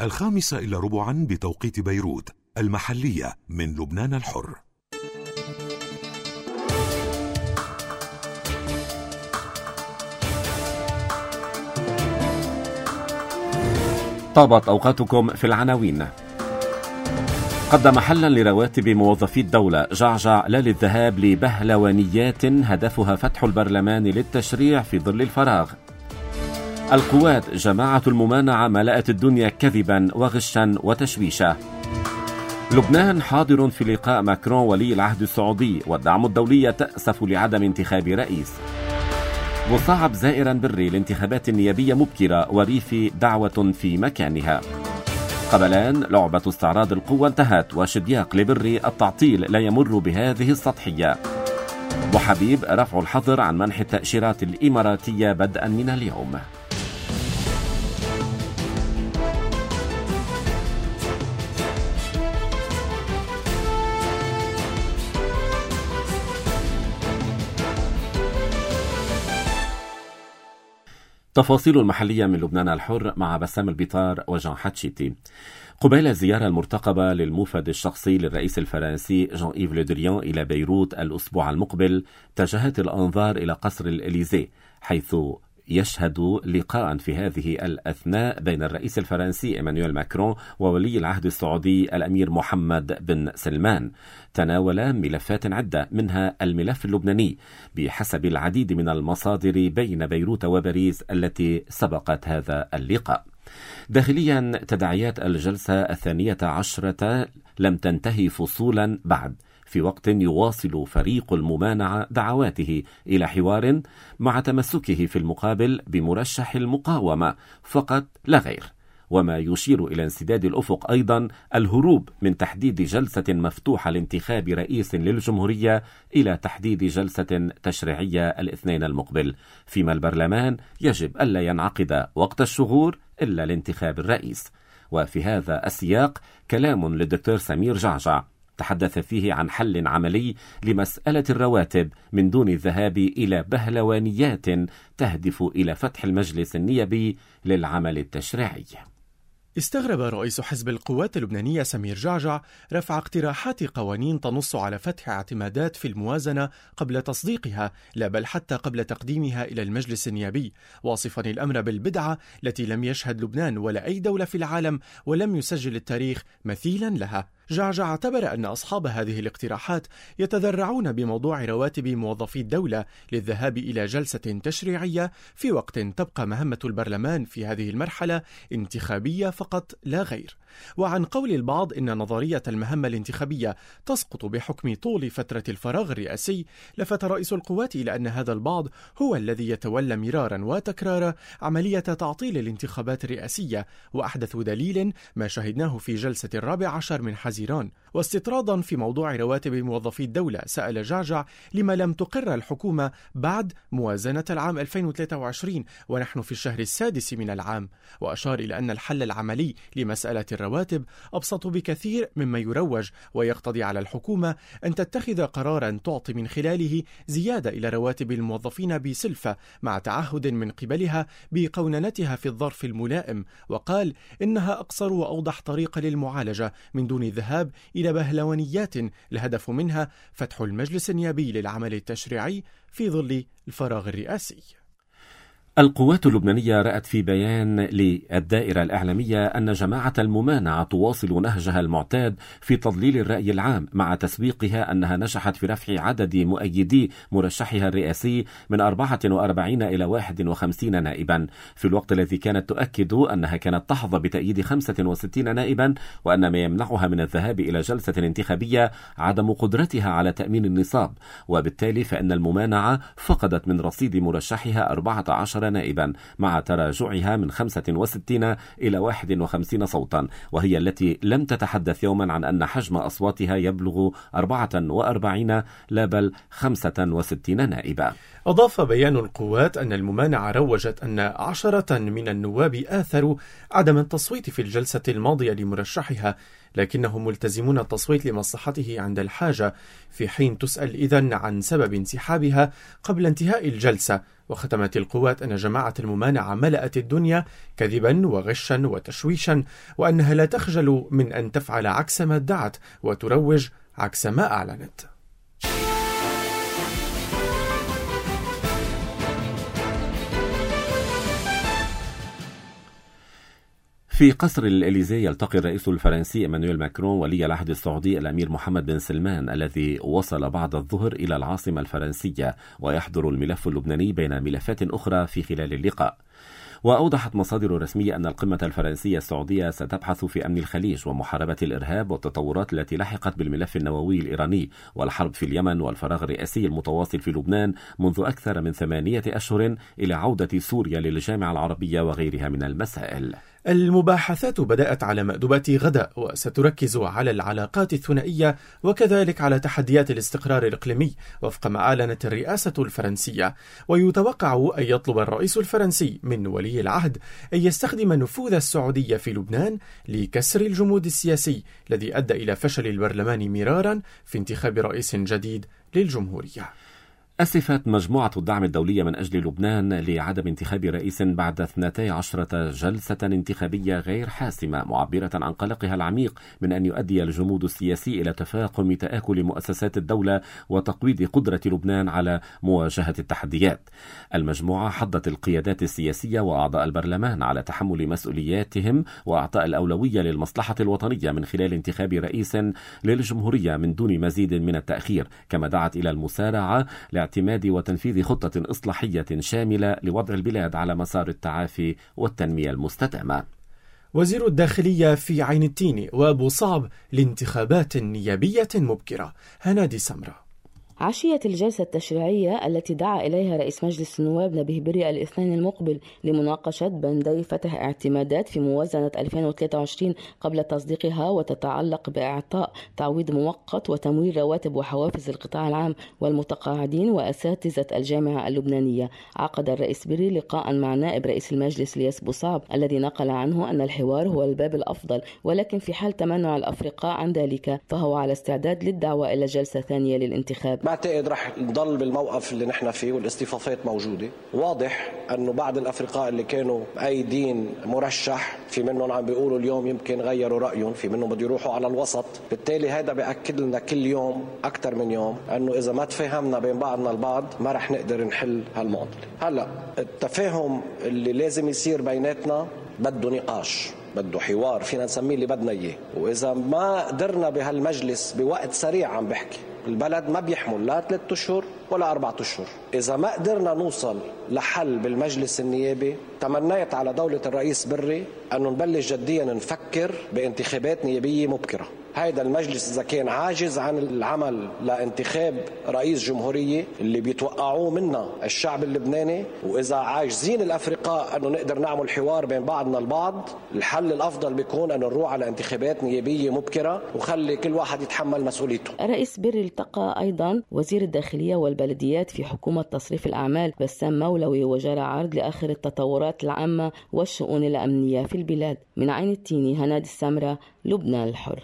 5:15 بتوقيت بيروت المحلية من لبنان الحر. طابت أوقاتكم في العناوين. قدم حلا لرواتب موظفي الدولة جعجع لا للذهاب لبهلوانيات هدفها فتح البرلمان للتشريع في ظل الفراغ. القوات جماعة الممانعة ملأت الدنيا كذبا وغشا وتشويشا. لبنان حاضر في لقاء ماكرون ولي العهد السعودي، والدعم الدولي تأسف لعدم انتخاب رئيس. مصعب زائرا بري الانتخابات النيابية مبكرة وريفي دعوة في مكانها. قبلان لعبة استعراض القوة انتهت، وشدياق لبري التعطيل لا يمر بهذه السطحية. وحبيب رفع الحظر عن منح التأشيرات الإماراتية بدءا من اليوم. تفاصيل المحلية من لبنان الحر مع بسام البيطار وجان حتشيتي. قبيل الزيارة المرتقبة للموفد الشخصي للرئيس الفرنسي جان إيف لو دريان إلى بيروت الأسبوع المقبل، اتجهت الأنظار إلى قصر الإليزي، حيث يشهد لقاء في هذه الأثناء بين الرئيس الفرنسي إيمانويل ماكرون وولي العهد السعودي الأمير محمد بن سلمان. تناولا ملفات عدة، منها الملف اللبناني بحسب العديد من المصادر بين بيروت وباريس التي سبقت هذا اللقاء. داخليا، تداعيات الجلسة 12 لم تنتهي فصولا بعد، في وقت يواصل فريق الممانعة دعواته إلى حوار مع تمسكه في المقابل بمرشح المقاومة فقط لا غير، وما يشير إلى انسداد الأفق أيضا الهروب من تحديد جلسة مفتوحة لانتخاب رئيس للجمهورية إلى تحديد جلسة تشريعية الاثنين المقبل، فيما البرلمان يجب ألا ينعقد وقت الشهور إلا لانتخاب الرئيس. وفي هذا السياق كلام للدكتور سمير جعجع تحدث فيه عن حل عملي لمسألة الرواتب من دون الذهاب إلى بهلوانيات تهدف إلى فتح المجلس النيابي للعمل التشريعي. استغرب رئيس حزب القوات اللبنانية سمير جعجع رفع اقتراحات قوانين تنص على فتح اعتمادات في الموازنة قبل تصديقها، لا بل حتى قبل تقديمها إلى المجلس النيابي، واصفا الأمر بالبدعة التي لم يشهد لبنان ولا أي دولة في العالم ولم يسجل التاريخ مثيلا لها. جعجع اعتبر أن أصحاب هذه الاقتراحات يتذرعون بموضوع رواتب موظفي الدولة للذهاب إلى جلسة تشريعية في وقت تبقى مهمة البرلمان في هذه المرحلة انتخابية فقط لا غير. وعن قول البعض إن نظرية المهمة الانتخابية تسقط بحكم طول فترة الفراغ الرئاسي، لفت رئيس القوات إلى أن هذا البعض هو الذي يتولى مرارا وتكرارا عملية تعطيل الانتخابات الرئاسية، وأحدث دليل ما شهدناه في جلسة 14 من حزيران. واستطرادا في موضوع رواتب موظفي الدولة، سأل جعجع لما لم تقر الحكومة بعد موازنة العام 2023 ونحن في الشهر السادس من العام، وأشار إلى أن الحل العملي لمسألة الرواتب أبسط بكثير مما يروج، ويقتضي على الحكومة أن تتخذ قرارا تعطي من خلاله زيادة إلى رواتب الموظفين بسلفة، مع تعهد من قبلها بقوننتها في الظرف الملائم. وقال إنها أقصر وأوضح طريقة للمعالجة من دون الذهاب إلى بهلوانيات الهدف منها فتح المجلس النيابي للعمل التشريعي في ظل الفراغ الرئاسي. القوات اللبنانية رأت في بيان للدائرة الإعلامية أن جماعة الممانعة تواصل نهجها المعتاد في تضليل الرأي العام، مع تسويقها أنها نجحت في رفع عدد مؤيدي مرشحها الرئاسي من 44 إلى 51 نائبا، في الوقت الذي كانت تؤكد أنها كانت تحظى بتأييد 65 نائبا، وأن ما يمنعها من الذهاب إلى جلسة انتخابية عدم قدرتها على تأمين النصاب، وبالتالي فإن الممانعة فقدت من رصيد مرشحها 14 نائبا، مع تراجعها من 65 إلى 51 صوتا، وهي التي لم تتحدث يوما عن أن حجم أصواتها يبلغ 44 لا بل 65 نائبا. أضاف بيان القوات أن الممانعة روجت أن 10 من النواب آثروا عدم التصويت في الجلسة الماضية لمرشحها لكنهم ملتزمون التصويت لمصلحته عند الحاجة، في حين تسأل إذن عن سبب انسحابها قبل انتهاء الجلسة. وختمت القوات أن جماعة الممانعة ملأت الدنيا كذبا وغشا وتشويشا، وأنها لا تخجل من أن تفعل عكس ما ادعت وتروج عكس ما أعلنت. في قصر الإليزي يلتقي الرئيس الفرنسي إيمانويل ماكرون ولي العهد السعودي الأمير محمد بن سلمان الذي وصل بعد الظهر إلى العاصمة الفرنسية، ويحضر الملف اللبناني بين ملفات أخرى في خلال اللقاء. وأوضحت مصادر رسمية أن القمة الفرنسية السعودية ستبحث في أمن الخليج ومحاربة الإرهاب والتطورات التي لحقت بالملف النووي الإيراني والحرب في اليمن والفراغ الرئاسي المتواصل في لبنان منذ أكثر من 8 أشهر إلى عودة سوريا للجامعة العربية وغيرها من المسائل. المباحثات بدأت على مأدبة غدا، وستركز على العلاقات الثنائية وكذلك على تحديات الاستقرار الإقليمي وفق ما أعلنت الرئاسة الفرنسية. ويتوقع أن يطلب الرئيس الفرنسي من ولي العهد أن يستخدم نفوذ السعودية في لبنان لكسر الجمود السياسي الذي أدى إلى فشل البرلمان مرارا في انتخاب رئيس جديد للجمهورية. أسفت مجموعة الدعم الدولية من أجل لبنان لعدم انتخاب رئيس بعد 12 جلسة انتخابية غير حاسمة، معبرة عن قلقها العميق من أن يؤدي الجمود السياسي إلى تفاقم تآكل مؤسسات الدولة وتقويض قدرة لبنان على مواجهة التحديات. المجموعة حضت القيادات السياسية وأعضاء البرلمان على تحمل مسؤولياتهم وأعطاء الأولوية للمصلحة الوطنية من خلال انتخاب رئيس للجمهورية من دون مزيد من التأخير، كما دعت إلى المسارعة لاعتماد وتنفيذ خطة إصلاحية شاملة لوضع البلاد على مسار التعافي والتنمية المستدامة. وزير الداخلية في عين التين وأبو صعب لانتخابات نيابية مبكرة. هنادي سمرة. عشية الجلسة التشريعية التي دعا إليها رئيس مجلس النواب نبيه بري الاثنين المقبل لمناقشة بندي فتح اعتمادات في موازنة 2023 قبل تصديقها، وتتعلق بإعطاء تعويض مؤقت وتمويل رواتب وحوافز القطاع العام والمتقاعدين وأساتذة الجامعة اللبنانية. عقد الرئيس بري لقاء مع نائب رئيس المجلس لياس بوصعب الذي نقل عنه أن الحوار هو الباب الأفضل، ولكن في حال تمنع الأفرقاء عن ذلك فهو على استعداد للدعوة إلى جلسة ثانية للانتخاب. بعتقد رح نضل بالموقف اللي نحن فيه والاصطفافات موجودة. واضح أنه بعض الأفرقاء اللي كانوا أيدين مرشح في منهم عم بيقولوا اليوم يمكن غيروا رأيهم، في منهم بده يروحوا على الوسط. بالتالي هذا بيأكد لنا كل يوم أكثر من يوم أنه إذا ما تفاهمنا بين بعضنا البعض ما رح نقدر نحل هالمعضلة. هلأ التفاهم اللي لازم يصير بيناتنا بده نقاش، بده حوار، فينا نسميه اللي بدنا إياه. وإذا ما قدرنا بهالمجلس بوقت سريع، عم بحكي البلد ما بيحمل لا 3 أشهر ولا 4 أشهر، إذا ما قدرنا نوصل لحل بالمجلس النيابي، تمنيت على دولة الرئيس بري أنه نبلش جديا نفكر بانتخابات نيابية مبكرة. هيدا المجلس إذا كان عاجز عن العمل لانتخاب رئيس جمهورية اللي بيتوقعوه منا الشعب اللبناني، وإذا عاجزين الأفرقاء أنه نقدر نعمل حوار بين بعضنا البعض، الحل الأفضل بيكون أنه نروح على انتخابات نيابية مبكرة وخلي كل واحد يتحمل مسؤوليته. الرئيس بري التقى أيضا وزير الداخلية والبلديات في حكومة تصريف الأعمال بسام مولوي، وجرى عرض لآخر التطورات العامة والشؤون الأمنية في البلاد. من عين التيني، هنادي السمرة، لبنان الحر.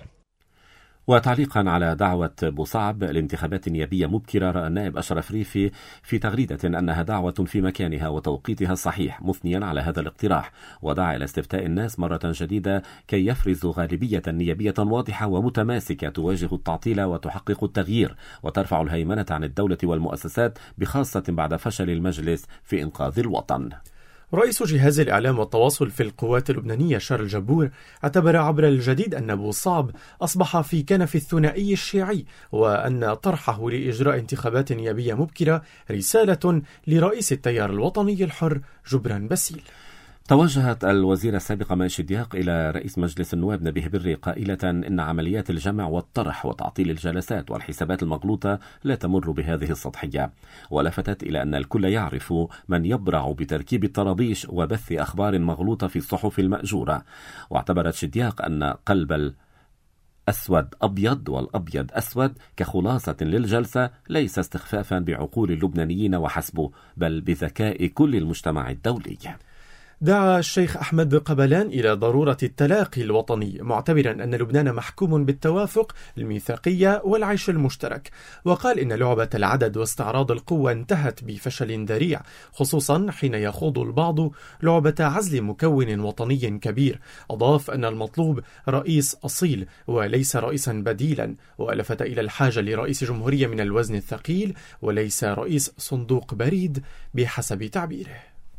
وتعليقا على دعوة بوصعب لانتخابات نيابية مبكرة، رأى النائب أشرف ريفي في تغريدة أنها دعوة في مكانها وتوقيتها الصحيح، مثنيا على هذا الاقتراح، ودعا إلى استفتاء الناس مرة جديدة كي يفرزوا غالبية نيابية واضحة ومتماسكة تواجه التعطيل وتحقق التغيير وترفع الهيمنة عن الدولة والمؤسسات، بخاصة بعد فشل المجلس في إنقاذ الوطن. رئيس جهاز الإعلام والتواصل في القوات اللبنانية شارل جبور اعتبر عبر الجديد أن بوصعب أصبح في كنف الثنائي الشيعي، وأن طرحه لإجراء انتخابات نيابية مبكرة رسالة لرئيس التيار الوطني الحر جبران باسيل. توجهت الوزيرة السابقة ماشي دياق إلى رئيس مجلس النواب نبيه بري قائلة إن عمليات الجمع والطرح وتعطيل الجلسات والحسابات المغلوطة لا تمر بهذه السطحية، ولفتت إلى أن الكل يعرف من يبرع بتركيب الطرابيش وبث أخبار مغلوطة في الصحف المأجورة. واعتبرت شدياق أن قلب أسود أبيض والأبيض أسود كخلاصة للجلسة ليس استخفافا بعقول اللبنانيين وحسبه، بل بذكاء كل المجتمع الدولي. دعا الشيخ أحمد قبلان إلى ضرورة التلاقي الوطني، معتبرا أن لبنان محكوم بالتوافق، الميثاقية والعيش المشترك، وقال إن لعبة العدد واستعراض القوة انتهت بفشل ذريع، خصوصا حين يخوض البعض لعبة عزل مكون وطني كبير. أضاف أن المطلوب رئيس أصيل وليس رئيسا بديلا، ولفت إلى الحاجة لرئيس جمهورية من الوزن الثقيل وليس رئيس صندوق بريد بحسب تعبيره.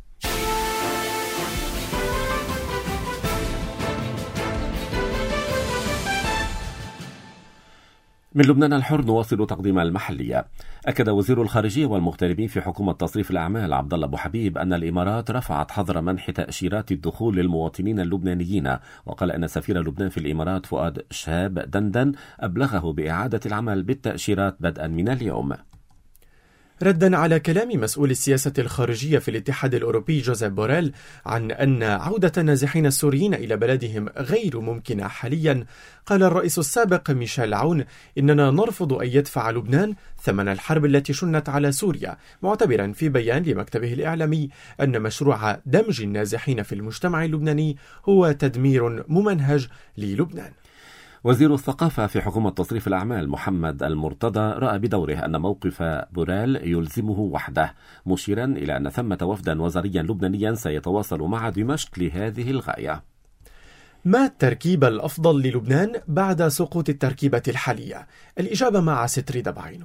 من لبنان الحر نواصل تقديم المحلية. أكد وزير الخارجية والمغتربين في حكومة تصريف الأعمال عبد الله أبو حبيب أن الإمارات رفعت حظر منح تأشيرات الدخول للمواطنين اللبنانيين، وقال أن سفير لبنان في الإمارات فؤاد شهاب دندن أبلغه بإعادة العمل بالتأشيرات بدءا من اليوم. ردا على كلام مسؤول السياسة الخارجية في الاتحاد الأوروبي جوزيف بوريل عن أن عودة النازحين السوريين إلى بلدهم غير ممكنة حاليا، قال الرئيس السابق ميشيل عون إننا نرفض أن يدفع لبنان ثمن الحرب التي شنت على سوريا، معتبرا في بيان لمكتبه الإعلامي أن مشروع دمج النازحين في المجتمع اللبناني هو تدمير ممنهج للبنان. وزير الثقافة في حكومة تصريف الأعمال محمد المرتضى رأى بدوره أن موقف بوريل يلزمه وحده، مشيرا إلى أن ثمة وفدا وزاريا لبنانيا سيتواصل مع دمشق لهذه الغاية. ما التركيبة الأفضل للبنان بعد سقوط التركيبة الحالية؟ الإجابة مع ستري دبعينو.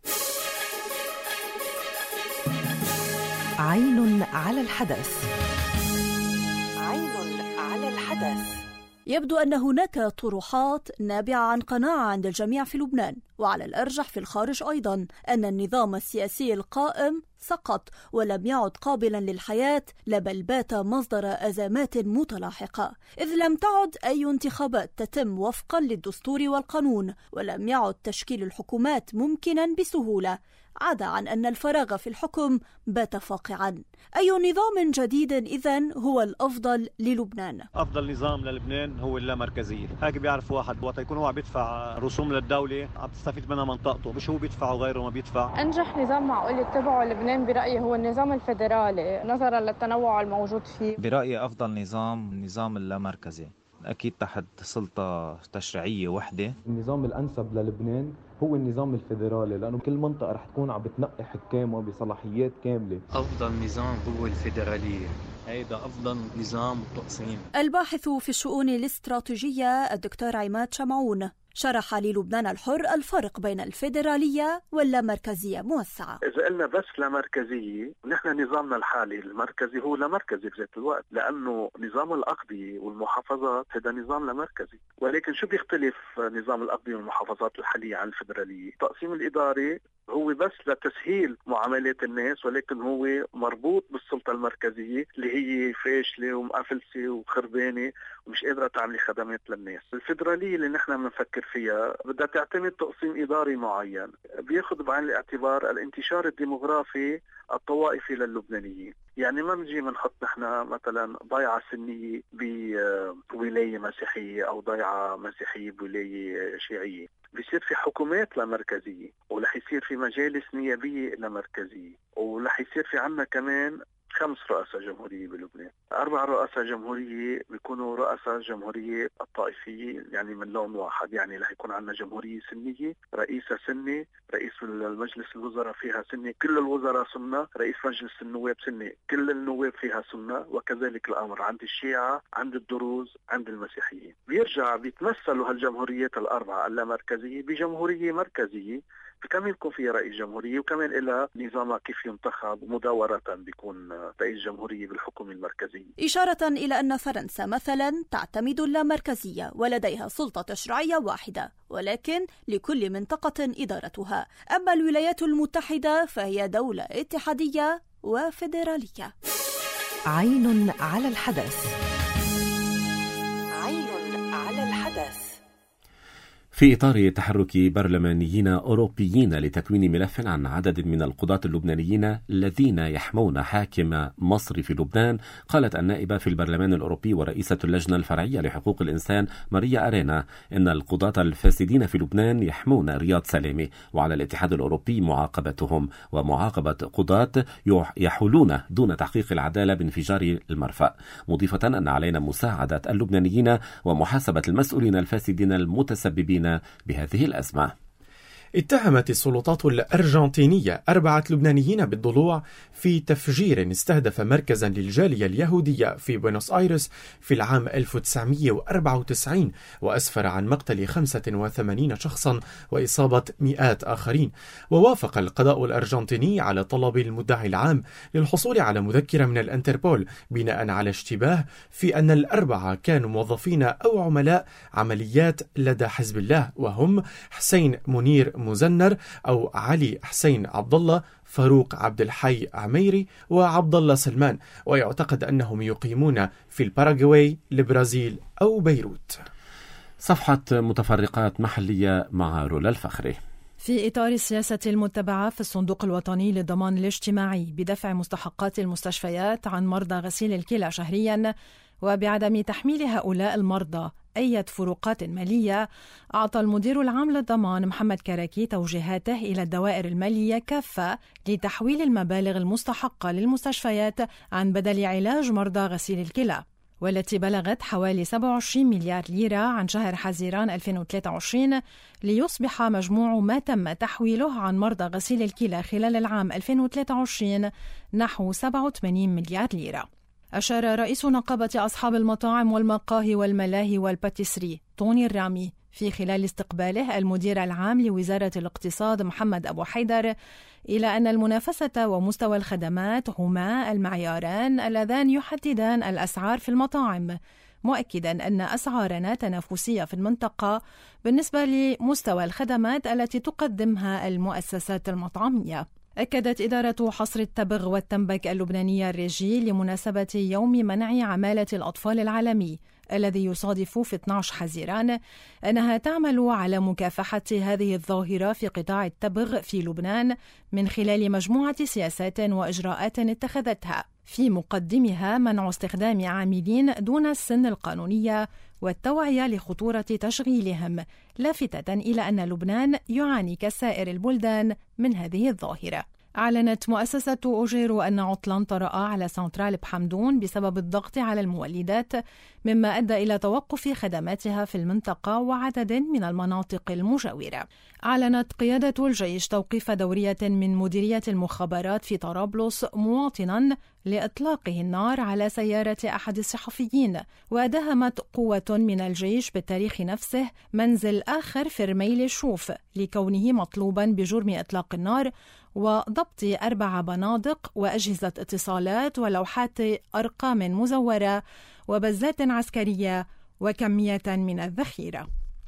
عين على الحدث. عين على الحدث. يبدو أن هناك طروحات نابعة عن قناعة عند الجميع في لبنان، وعلى الأرجح في الخارج أيضا، أن النظام السياسي القائم سقط ولم يعد قابلا للحياة، بل بات مصدر أزمات متلاحقة، إذ لم تعد أي انتخابات تتم وفقا للدستور والقانون، ولم يعد تشكيل الحكومات ممكنا بسهولة، عدا عن أن الفراغ في الحكم بات فاقعا. أي نظام جديد إذن هو الأفضل للبنان؟ أفضل نظام للبنان هو اللامركزية. هيك بيعرف واحد وقت يكون هو عم بيدفع رسوم للدولة عم تستفيد منها منطقته، مش هو بيدفع وغيره ما بيدفع. أنجح نظام معقول يتبعه لبنان برأيي هو النظام الفيدرالي، نظرا للتنوع الموجود فيه. برأيي أفضل نظام اللامركزي، أكيد تحت سلطة تشريعية وحدة. النظام الأنسب للبنان هو النظام الفيدرالي، لأنه كل منطقة رح تكون عم بتنقي حكامها بصلاحيات كاملة. أفضل نظام هو الفيدرالية، هيدا أفضل نظام تقسيم. الباحث في الشؤون الاستراتيجية الدكتور عماد شمعون شرح للبنان الحر الفرق بين الفيدرالية واللامركزية موسعة. إذا قلنا بس لامركزية، نحن نظامنا الحالي المركزي هو لامركزي بذات الوقت، لأنه نظام الأقضية والمحافظات هذا نظام لامركزي. ولكن شو بيختلف نظام الأقضية والمحافظات الحالية عن الفيدرالية؟ التقسيم الإداري هو بس لتسهيل معاملات الناس، ولكن هو مربوط بالسلطة المركزية اللي هي فاشلة ومقفلسة وخربانة ومش قادرة تعمل خدمات للناس. الفيدرالية اللي نحن بنفكر فيها بدها تعتمد تقسيم إداري معين بياخذ بعين الاعتبار الانتشار الديموغرافي الطوائفي للبنانيين. يعني ما بنجي بنحط نحن مثلا ضيعة سنية بولاية مسيحية أو ضيعة مسيحية بولاية شيعية، بيصير في حكومات لامركزية، ورح يصير في مجالس نيابية لامركزية، ورح يصير في عنا كمان 5 رؤساء جمهورية بلبنان. 4 رؤساء جمهورية بيكونوا رؤساء جمهورية الطائفية، يعني من لون واحد، يعني رح يكون عنا جمهورية سنية، رئيسها سني، رئيس المجلس الوزراء فيها سني، كل الوزراء سنة، رئيس مجلس النواب سني، كل النواب فيها سنة، وكذلك الأمر عند الشيعة، عند الدروز، عند المسيحيين. بيرجع بيتمثلوا هالجمهوريات ال4 اللامركزية بجمهورية مركزية، كمان يكون فيها رئيس جمهورية، وكمان إلى نظامها كيف ينتخب مداورة بيكون رئيس جمهورية بالحكومة المركزية. إشارة إلى أن فرنسا مثلا تعتمد اللامركزية ولديها سلطة تشريعية واحدة، ولكن لكل منطقة إدارتها. أما الولايات المتحدة فهي دولة اتحادية وفيدرالية. عين على الحدث. عين على الحدث. في إطار تحرك برلمانيين أوروبيين لتكوين ملف عن عدد من القضاة اللبنانيين الذين يحمون حاكم مصر في لبنان، قالت النائبة في البرلمان الأوروبي ورئيسة اللجنة الفرعية لحقوق الإنسان ماريا أرينا إن القضاة الفاسدين في لبنان يحمون رياض سلامة، وعلى الاتحاد الأوروبي معاقبتهم ومعاقبة قضاة يحولون دون تحقيق العدالة بانفجار المرفأ، مضيفة أن علينا مساعدة اللبنانيين ومحاسبة المسؤولين الفاسدين المتسببين بهذه الأزمة. اتهمت السلطات الأرجنتينية 4 لبنانيين بالضلوع في تفجير استهدف مركزا للجالية اليهودية في بوينوس آيرس في العام 1994 وأسفر عن مقتل 85 شخصا وإصابة مئات آخرين. ووافق القضاء الأرجنتيني على طلب المدعي العام للحصول على مذكرة من الانتربول بناء على اشتباه في أن ال4 كانوا موظفين أو عملاء عمليات لدى حزب الله، وهم حسين منير مزنر أو علي حسين عبد الله، فاروق عبد الحي عميري، وعبد الله سلمان، ويعتقد أنهم يقيمون في الباراغواي، البرازيل أو بيروت. صفحة متفرقات محلية مع رولا الفخري. في إطار السياسة المتبعة في الصندوق الوطني للضمان الاجتماعي بدفع مستحقات المستشفيات عن مرضى غسيل الكلى شهرياً وبعدم تحميل هؤلاء المرضى أي فروقات مالية، أعطى المدير العام للضمان محمد كراكي توجيهاته إلى الدوائر المالية كافة لتحويل المبالغ المستحقة للمستشفيات عن بدل علاج مرضى غسيل الكلى، والتي بلغت حوالي 27 مليار ليرة عن شهر حزيران 2023 ليصبح مجموع ما تم تحويله عن مرضى غسيل الكلى خلال العام 2023 نحو 87 مليار ليرة. أشار رئيس نقابة أصحاب المطاعم والمقاهي والملاهي والباتيسري طوني الرامي في خلال استقباله المدير العام لوزارة الاقتصاد محمد أبو حيدر إلى أن المنافسة ومستوى الخدمات هما المعياران اللذان يحددان الأسعار في المطاعم، مؤكدا أن أسعارنا تنافسية في المنطقة بالنسبة لمستوى الخدمات التي تقدمها المؤسسات المطعمية. أكدت إدارة حصر التبغ والتنبك اللبنانية الريجي لمناسبة يوم منع عمالة الأطفال العالمي الذي يصادف في 12 حزيران أنها تعمل على مكافحة هذه الظاهرة في قطاع التبغ في لبنان من خلال مجموعة سياسات وإجراءات اتخذتها، في مقدمها منع استخدام عاملين دون السن القانونية والتوعية لخطورة تشغيلهم، لافتة إلى أن لبنان يعاني كسائر البلدان من هذه الظاهرة. أعلنت مؤسسة أوجيرو أن عطلاً طرأ على سنترال بحمدون بسبب الضغط على المولدات، مما أدى إلى توقف خدماتها في المنطقة وعدد من المناطق المجاورة. أعلنت قيادة الجيش توقيف دورية من مديرية المخابرات في طرابلس مواطناً لإطلاقه النار على سيارة أحد الصحفيين، وداهمت قوة من الجيش بالتاريخ نفسه منزل آخر في رميل الشوف لكونه مطلوباً بجرم إطلاق النار وضبط 4 بنادق وأجهزة اتصالات ولوحات أرقام مزورة وبزات عسكرية وكمية من الذخيرة.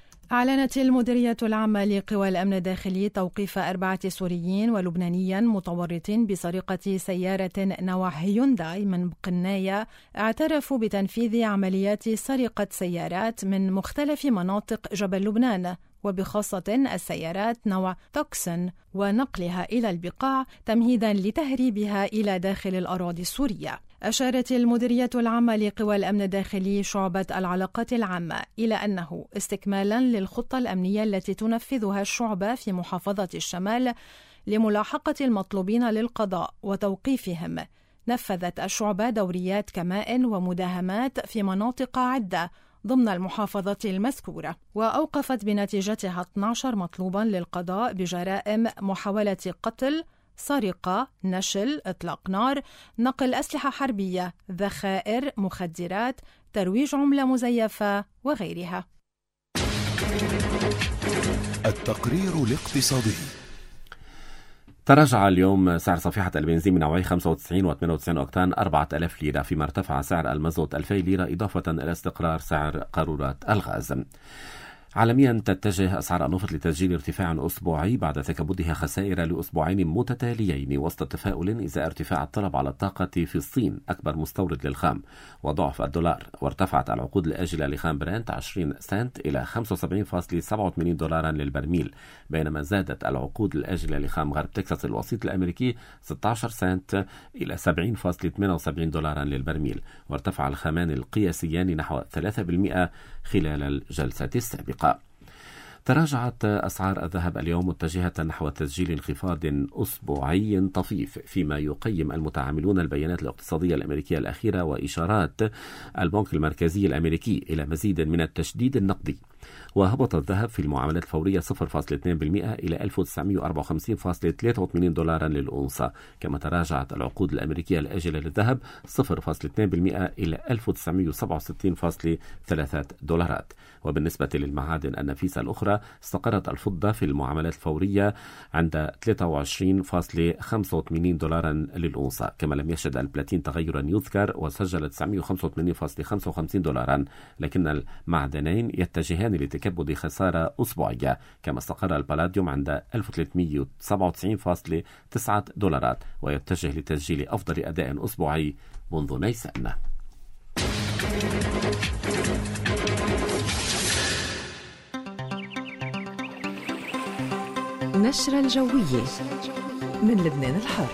أعلنت المديرية العامة لقوى الأمن الداخلي توقيف 4 سوريين ولبنانيا متورطين بسرقة سيارة نوع هيونداي من قناية اعترفوا بتنفيذ عمليات سرقة سيارات من مختلف مناطق جبل لبنان، وبخاصة السيارات نوع توكسن، ونقلها إلى البقاع تمهيدا لتهريبها إلى داخل الأراضي السورية. أشارت المديرية العامة لقوى الأمن الداخلي شعبة العلاقات العامة إلى أنه استكمالا للخطة الأمنية التي تنفذها الشعبة في محافظة الشمال لملاحقة المطلوبين للقضاء وتوقيفهم، نفذت الشعبة دوريات كمائن ومداهمات في مناطق عدة ضمن المحافظة المذكورة، وأوقفت بنتيجتها 12 مطلوبا للقضاء بجرائم محاولة قتل، سرقة، نشل، إطلاق نار، نقل أسلحة حربية، ذخائر، مخدرات، ترويج عملة مزيفة وغيرها. التقرير الاقتصادي. تراجع اليوم سعر صفيحة البنزين من نوعي 95 و98 أوكتان 4000 ليرة، فيما ارتفع سعر المازوت 2000 ليرة إضافة إلى استقرار سعر قارورات الغاز. عالميا تتجه أسعار النفط لتسجيل ارتفاع أسبوعي بعد تكبدها خسائر لأسبوعين متتاليين وسط تفاؤل إزاء ارتفاع الطلب على الطاقة في الصين أكبر مستورد للخام وضعف الدولار. وارتفعت العقود الآجلة لخام برنت 20 سنت إلى 75.87 دولارا للبرميل، بينما زادت العقود الآجلة لخام غرب تكساس الوسيط الأمريكي 16 سنت إلى 70.78 دولارا للبرميل. وارتفع الخامان القياسيان نحو 3% خلال الجلسة السابقة. تراجعت أسعار الذهب اليوم متجهة نحو تسجيل انخفاض أسبوعي طفيف، فيما يقيم المتعاملون البيانات الاقتصادية الأمريكية الأخيرة وإشارات البنك المركزي الأمريكي إلى مزيد من التشديد النقدي. وهبط الذهب في المعاملات الفورية 0.2% إلى 1954.83 دولارا للأونصة، كما تراجعت العقود الأمريكية الآجلة للذهب 0.2% إلى 1967.3 دولارات. وبالنسبة للمعادن النفيسة الأخرى استقرت الفضة في المعاملات الفورية عند 23.85 دولارا للأونصة، كما لم يشهد البلاتين تغيرا يذكر وسجل 985.55 دولارا، لكن المعدنين يتجهان لتكبد خسارة أسبوعية، كما استقر البلاديوم عند 1397.9 دولارات ويتجه لتسجيل أفضل أداء أسبوعي منذ نيسان. نشرة الجوية من لبنان الحر.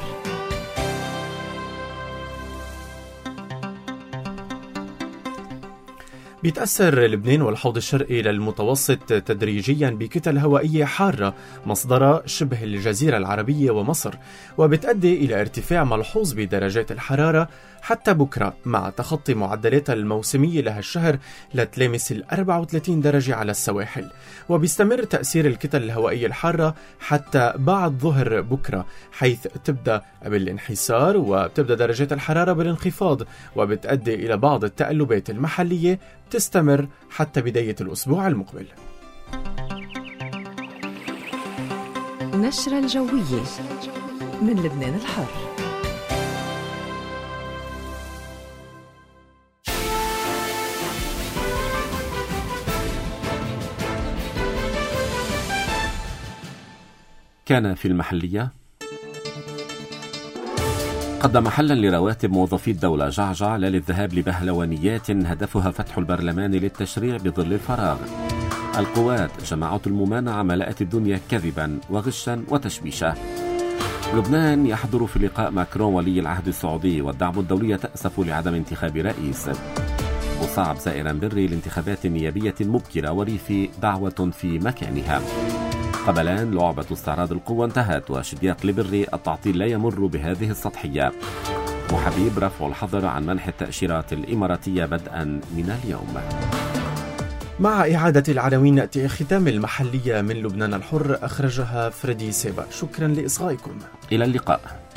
بيتأثر لبنان والحوض الشرقي للمتوسط تدريجيا بكتل هوائية حارة مصدرها شبه الجزيرة العربية ومصر، وبتؤدي إلى ارتفاع ملحوظ بدرجات الحرارة حتى بكرة، مع تخطي معدلاتها الموسمية لهالشهر لتلامس 34 درجة على السواحل. وبيستمر تأثير الكتل الهوائية الحارة حتى بعد ظهر بكرة، حيث تبدأ بالانحسار وبتبدأ درجات الحرارة بالانخفاض، وبتؤدي إلى بعض التقلبات المحلية تستمر حتى بداية الأسبوع المقبل. نشرة الجوية من لبنان الحر. كان في المحلية قدم حلا لرواتب موظفي الدولة جعجع لا للذهاب لبهلوانيات هدفها فتح البرلمان للتشريع بظل الفراغ. القوات جماعة الممانعة ملأت الدنيا كذبا وغشا وتشبيشا. لبنان يحضر في لقاء ماكرون ولي العهد السعودي، والدعم الدولي تأسف لعدم انتخاب رئيس. وصعب زائرا بري لانتخابات نيابية مبكرة وريفي دعوة في مكانها. قبلان لعبة استعراض القوة انتهت، وشدياق لبري التعطيل لا يمر بهذه السطحية. وحبيب رفع الحظر عن منح التأشيرات الإماراتية بدءا من اليوم. مع إعادة العناوين نأتي ختام المحلية من لبنان الحر، أخرجها فريدي سيبا. شكرا لإصغائكم، إلى اللقاء.